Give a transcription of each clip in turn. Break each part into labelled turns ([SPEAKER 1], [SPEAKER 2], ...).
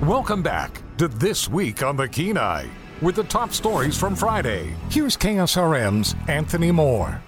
[SPEAKER 1] Welcome back to This Week on the Kenai with the top stories from Friday. Here's KSRM's Anthony Moore.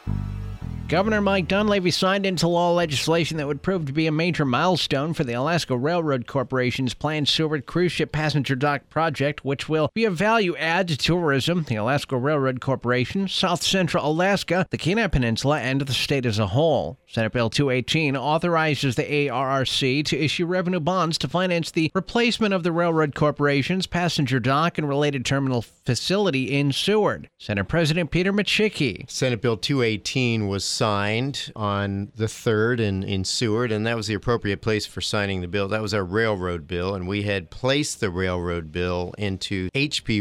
[SPEAKER 2] Governor Mike Dunleavy signed into law legislation that would prove to be a major milestone for the Alaska Railroad Corporation's planned Seward cruise ship passenger dock project, which will be a value add to tourism, the Alaska Railroad Corporation, South Central Alaska, the Kenai Peninsula, and the state as a whole. Senate Bill 218 authorizes the ARRC to issue revenue bonds to finance the replacement of the Railroad Corporation's passenger dock and related terminal facility in Seward. Senate President Peter Micciche.
[SPEAKER 3] Senate Bill 218 was signed on the 3rd in Seward, and that was the appropriate place for signing the bill. That was our railroad bill, and we had placed the railroad bill into HB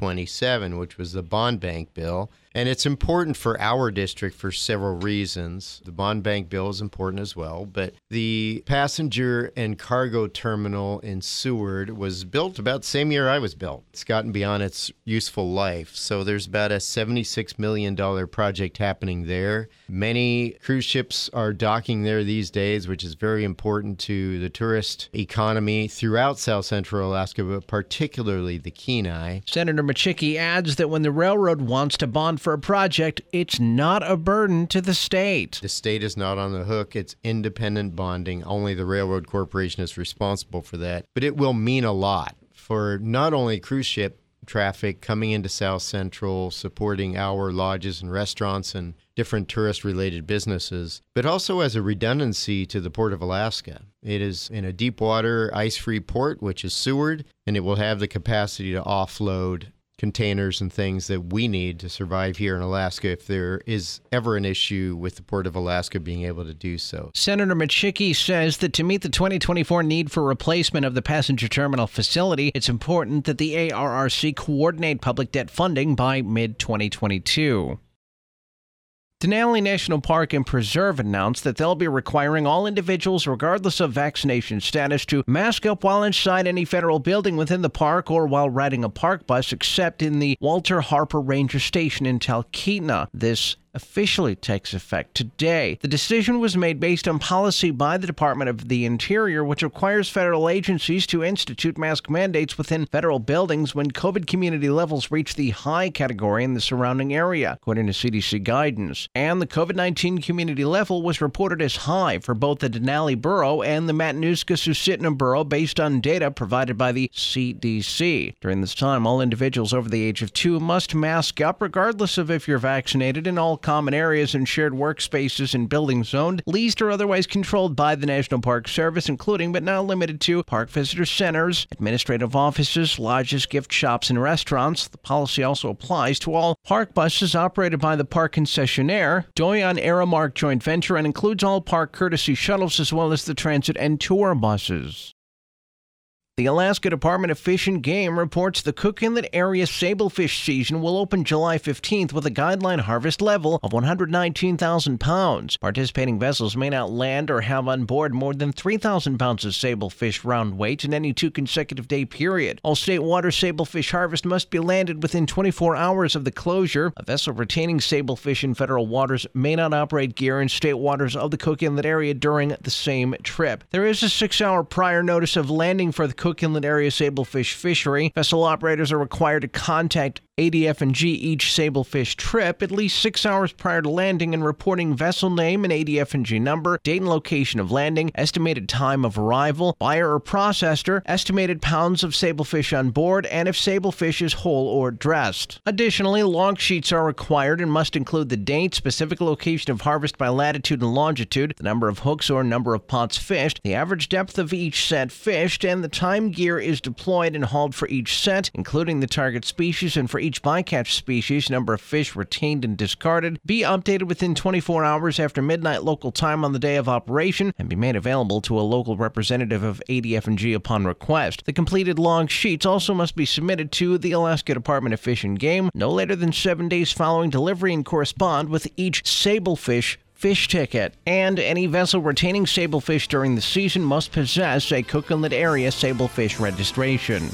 [SPEAKER 3] 127, which was the bond bank bill. And it's important for our district for several reasons. The bond bank bill is important as well, but the passenger and cargo terminal in Seward was built about the same year I was built. It's gotten beyond its useful life, so there's about a $76 million project happening there. Many cruise ships are docking there these days, which is very important to the tourist economy throughout South Central Alaska, but particularly the Kenai.
[SPEAKER 2] Senator Micciche adds that when the railroad wants to bond for a project, it's not a burden to the state.
[SPEAKER 3] The state is not on the hook. It's independent bonding. Only the Railroad Corporation is responsible for that. But it will mean a lot for not only cruise ship traffic coming into South Central, supporting our lodges and restaurants and different tourist-related businesses, but also as a redundancy to the Port of Alaska. It is in a deep water, ice-free port, which is Seward, and it will have the capacity to offload containers and things that we need to survive here in Alaska if there is ever an issue with the Port of Alaska being able to do so.
[SPEAKER 2] Senator Micciche says that to meet the 2024 need for replacement of the passenger terminal facility, it's important that the ARRC coordinate public debt funding by mid-2022. Denali National Park and Preserve announced that they'll be requiring all individuals, regardless of vaccination status, to mask up while inside any federal building within the park or while riding a park bus, except in the Walter Harper Ranger Station in Talkeetna. This officially takes effect today. The decision was made based on policy by the Department of the Interior, which requires federal agencies to institute mask mandates within federal buildings when COVID community levels reach the high category in the surrounding area, according to CDC guidance. And the COVID-19 community level was reported as high for both the Denali Borough and the Matanuska-Susitna Borough based on data provided by the CDC. During this time, all individuals over the age of 2 must mask up regardless of if you're vaccinated, in all common areas and shared workspaces in buildings owned, leased, or otherwise controlled by the National Park Service, including but not limited to park visitor centers, administrative offices, lodges, gift shops, and restaurants. The policy also applies to all park buses operated by the park concessionaire, Doyon Aramark joint venture, and includes all park courtesy shuttles as well as the transit and tour buses. The Alaska Department of Fish and Game reports the Cook Inlet area sablefish season will open July 15th with a guideline harvest level of 119,000 pounds. Participating vessels may not land or have on board more than 3,000 pounds of sablefish round weight in any 2 consecutive day period. All state water sablefish harvest must be landed within 24 hours of the closure. A vessel retaining sablefish in federal waters may not operate gear in state waters of the Cook Inlet area during the same trip. There is a 6-hour prior notice of landing for the Cook Inlet area sablefish fishery. Vessel operators are required to contact ADF&G each sablefish trip at least 6 hours prior to landing and reporting vessel name and ADF&G number, date and location of landing, estimated time of arrival, buyer or processor, estimated pounds of sablefish on board, and if sablefish is whole or dressed. Additionally, log sheets are required and must include the date, specific location of harvest by latitude and longitude, the number of hooks or number of pots fished, the average depth of each set fished, and the time gear is deployed and hauled for each set, including the target species, and for each bycatch species, number of fish retained and discarded, be updated within 24 hours after midnight local time on the day of operation, and be made available to a local representative of ADF&G upon request. The completed log sheets also must be submitted to the Alaska Department of Fish and Game no later than 7 days following delivery and correspond with each sablefish fish ticket. And any vessel retaining sablefish during the season must possess a Cook Inlet area sablefish registration.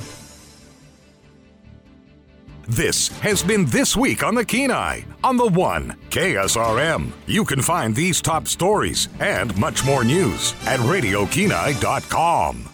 [SPEAKER 1] This has been This Week on the Kenai on the One KSRM. You can find these top stories and much more news at RadioKenai.com.